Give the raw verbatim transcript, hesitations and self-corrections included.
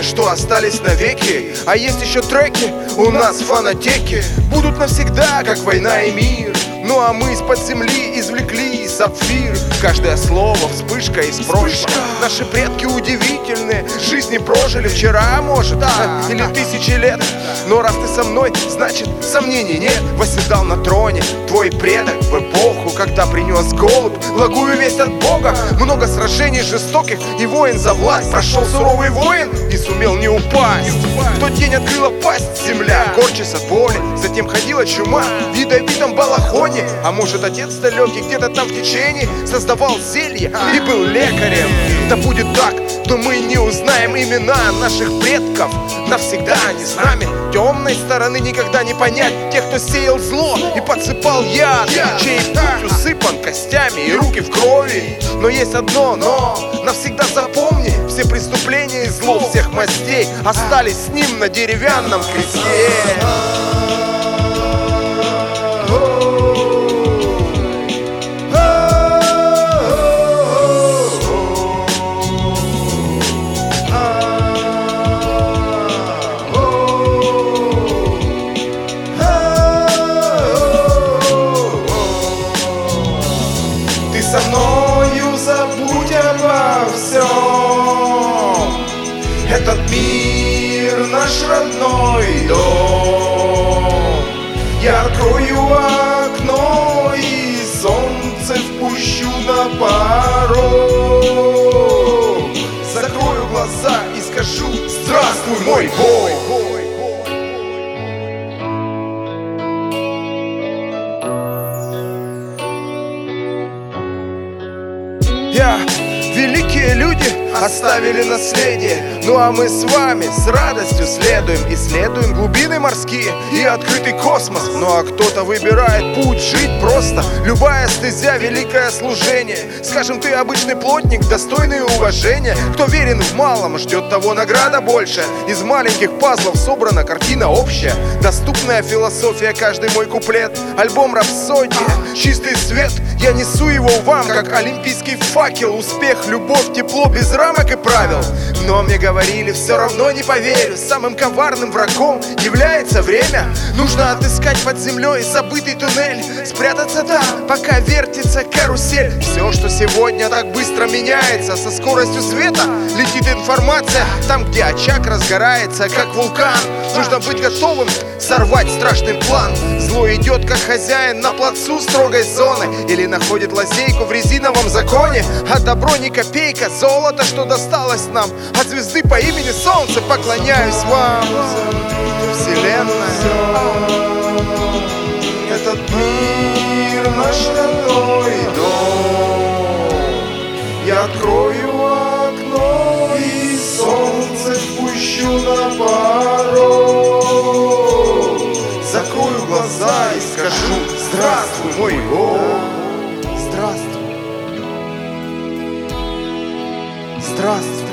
что остались навеки. А есть еще треки у нас в фонотеке, будут навсегда, как война и мир. Ну а мы из-под земли извлекли сапфир. Каждое слово вспышка из прошлого. Наши предки удивительные, жизни прожили вчера, может, да, или тысячи лет. Но раз ты со мной, значит сомнений нет. Восседал на троне твой предок в эпоху, когда принес голубь благую весть от Бога. Много сражений жестоких, и воин за власть прошел суровый воин и сумел не упасть. В тот день открыла пасть земля, корчась от боли. Затем ходила чума в ядовитом балахоне. А может, отец далекий где-то там в течении создавал зелье и был лекарем. Да будет так, то мы не узнаем имена наших предков. Навсегда они с нами. Темной стороны никогда не понять тех, кто сеял зло и подсыпал яд, чей путь усыпан костями и руки в крови. Но есть одно но, навсегда запомни: все преступления и зло всех мастей остались с ним на деревянном кресте. Со мною забудь обо всем. Этот мир наш родной дом. Я открою окно и солнце впущу на порог. Закрою глаза и скажу: здравствуй, мой Бог. Я, великие люди оставили наследие. Ну а мы с вами с радостью следуем. Исследуем глубины морские и открытый космос. Ну а кто-то выбирает путь жить просто. Любая стезя — великое служение. Скажем, ты обычный плотник, достойный уважения. Кто верен в малом, ждет того награда больше. Из маленьких пазлов собрана картина общая. Доступная философия, каждый мой куплет. Альбом рапсодия, чистый свет. Я несу его вам, как олимпийский факел. Успех, любовь, тепло, без рамок и правил. Но мне говорили, все равно не поверю. Самым коварным врагом является время. Нужно отыскать под землей забытый туннель, спрятаться там, пока вертится карусель. Все, что сегодня так быстро меняется, со скоростью света летит информация. Там, где очаг разгорается, как вулкан, нужно быть готовым сорвать страшный план. Зло идет, как хозяин на плацу строгой зоны, или находит лазейку в резиновом законе. А добро не копейка, золото, что досталось нам от звезды по имени Солнце. Поклоняюсь вам, Вселенная. Этот мир наш родной дом. Я открою окно и солнце впущу на порог. Закрою глаза и скажу: здравствуй, мой Бог. Здравствуй. Здравствуй.